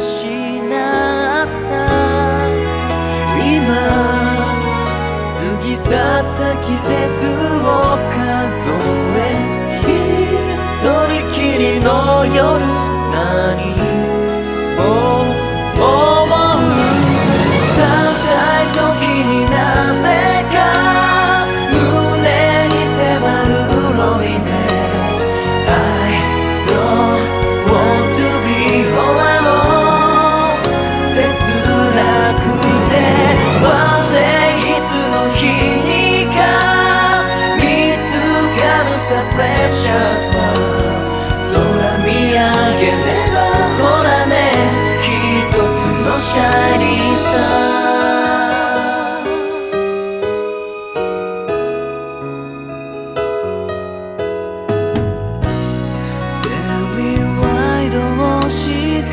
った今過ぎ去った季節を数え一人きりの夜何を思う寒たい時になぜか胸に迫るロリネス I don't want to be all alone 切なくて One day いつの日にか見つかるさ Precious one 空見上げればほらね一つのシャイニングスターどうして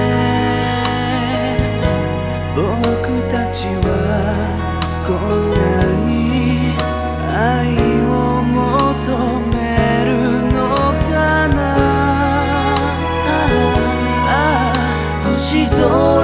僕たちはこんなに愛を求めるのかな星空